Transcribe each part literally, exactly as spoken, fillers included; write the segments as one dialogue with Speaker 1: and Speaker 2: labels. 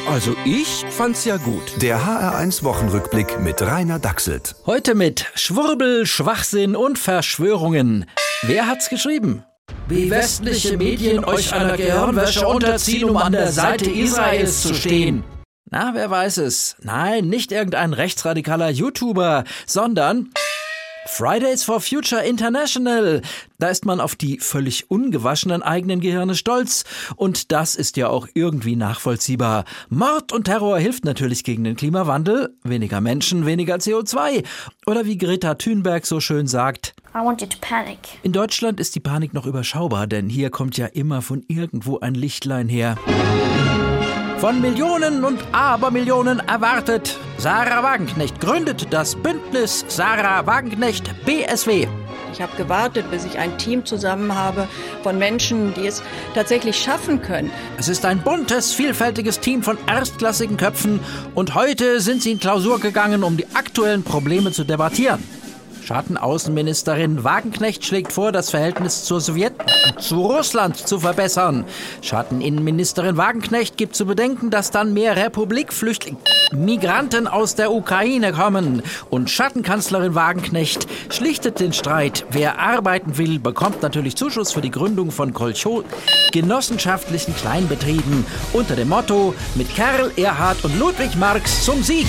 Speaker 1: Also ich fand's ja gut.
Speaker 2: Der H R eins Wochenrückblick mit Rainer Dachselt.
Speaker 1: Heute mit Schwurbel, Schwachsinn und Verschwörungen. Wer hat's geschrieben? Wie westliche Medien euch einer Gehirnwäsche unterziehen, um an der Seite Israels zu stehen. Na, wer weiß es? Nein, nicht irgendein rechtsradikaler YouTuber, sondern Fridays for Future International. Da ist man auf die völlig ungewaschenen eigenen Gehirne stolz. Und das ist ja auch irgendwie nachvollziehbar. Mord und Terror hilft natürlich gegen den Klimawandel. Weniger Menschen, weniger C O zwei. Oder wie Greta Thunberg so schön sagt:
Speaker 3: I want you to panic.
Speaker 1: In Deutschland ist die Panik noch überschaubar, denn hier kommt ja immer von irgendwo ein Lichtlein her. Von Millionen und Abermillionen erwartet. Sarah Wagenknecht gründet das Bündnis Sarah Wagenknecht B S W.
Speaker 4: Ich habe gewartet, bis ich ein Team zusammen habe von Menschen, die es tatsächlich schaffen können.
Speaker 1: Es ist ein buntes, vielfältiges Team von erstklassigen Köpfen und heute sind sie in Klausur gegangen, um die aktuellen Probleme zu debattieren. Schattenaußenministerin Wagenknecht schlägt vor, das Verhältnis zur Sowjetunion, zu Russland zu verbessern. Schatteninnenministerin Wagenknecht gibt zu bedenken, dass dann mehr Republikflüchtlinge, Migranten aus der Ukraine kommen. Und Schattenkanzlerin Wagenknecht schlichtet den Streit. Wer arbeiten will, bekommt natürlich Zuschuss für die Gründung von Kolcho- genossenschaftlichen Kleinbetrieben unter dem Motto: mit Karl, Erhard und Ludwig Marx zum Sieg.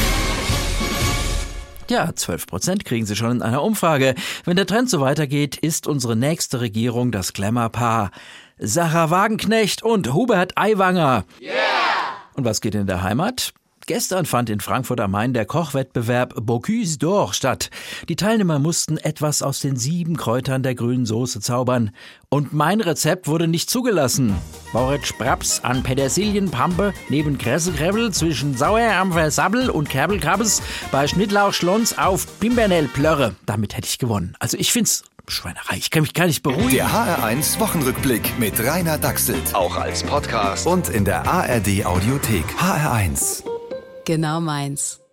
Speaker 1: Ja, zwölf Prozent kriegen sie schon in einer Umfrage. Wenn der Trend so weitergeht, ist unsere nächste Regierung das Glamour-Paar Sarah Wagenknecht und Hubert Aiwanger. Yeah! Und was geht in der Heimat? Gestern fand in Frankfurt am Main der Kochwettbewerb Bocuse d'Or statt. Die Teilnehmer mussten etwas aus den sieben Kräutern der grünen Soße zaubern. Und mein Rezept wurde nicht zugelassen. Moritz Spraps an Petersilienpampe neben Kressekrebbel zwischen Sauerampfer Sabbel und Kerbelkrabbes bei Schnittlauch Schlons auf Pimpernel Plörre. Damit hätte ich gewonnen. Also ich find's Schweinerei. Ich kann mich gar nicht beruhigen.
Speaker 2: Der H R eins Wochenrückblick mit Rainer Dachselt. Auch als Podcast und in der A R D Audiothek. H R eins.
Speaker 5: Genau meins.